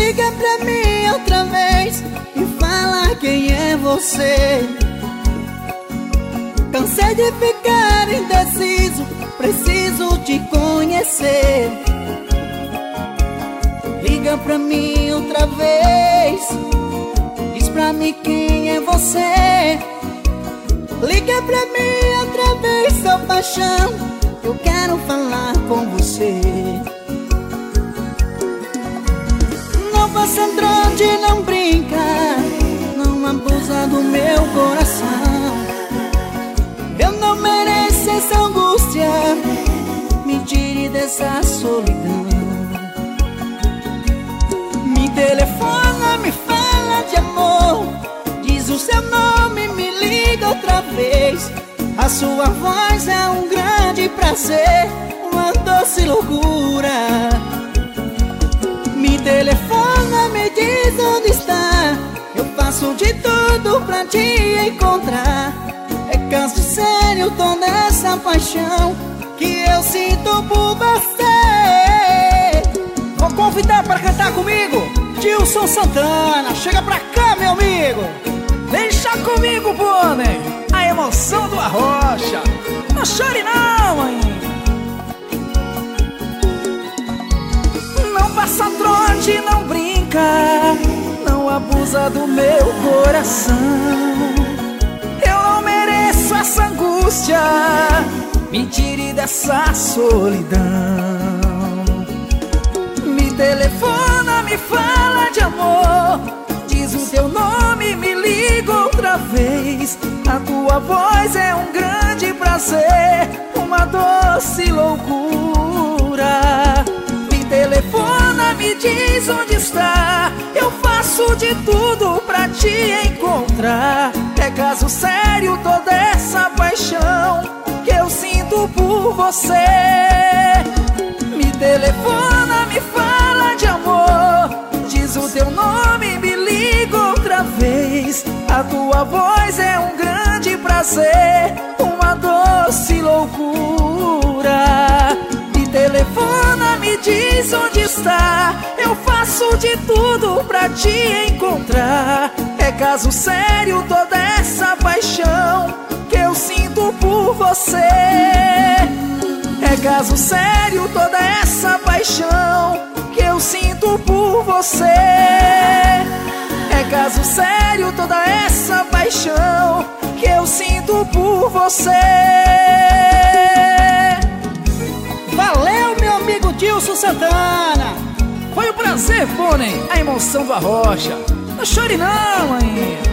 Liga pra mim outra vez e fala quem é você. Cansei de ficar indeciso, preciso te conhecer. Liga pra mim outra vez, diz pra mim quem é você. Liga pra mim outra vez, sou paixão, eu quero falar com você. Não faça trote, não brinca, não abusa do meu coração. Eu não mereço essa angústia, me tire dessa solidão. Me telefona, me fala de amor, diz o seu nome, me liga outra vez. A sua voz é um grande prazer, uma doce loucura. Me telefona, me diz onde está, eu faço de tudo pra te encontrar. É caso sério toda essa paixão que eu sinto por você. Vou convidar para cantar comigo Dilson Santana. Chega pra cá, meu amigo. Deixa comigo, Bonner, a emoção do Arrocha. Não chore não, mãe. Não passa trote, não brinca, não abusa do meu coração. Eu não mereço essa angústia, me tire dessa solidão. Me telefona, me fala de amor, diz o teu nome, me liga outra vez. A tua voz é um grande prazer, uma doce loucura. Me telefona, me diz onde está, eu faço de tudo pra te encontrar. É caso sério toda essa paixão que eu sinto por você. Me telefona, me fala de amor, diz o teu nome, me liga outra vez. A tua voz é um grande prazer, uma doce loucura. Me telefona, me diz onde está, eu faço de tudo pra te encontrar. É caso sério toda essa paixão que eu sinto por você. É caso sério toda essa paixão que eu sinto por você. É caso sério toda essa paixão que eu sinto por você. Valeu, meu amigo Dilson Santana. Foi um prazer, Bonner, a emoção do Arrocha. Não chore não, mãe.